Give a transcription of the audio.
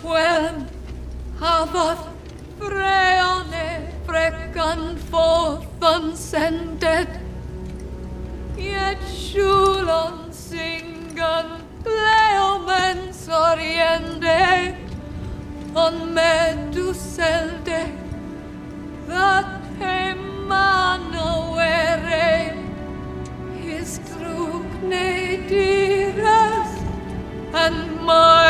When hafath freone frecan forth unsended, yet shulon singan pleomens oriende, on meduselde, that Emmanuere, his trugne diras, and my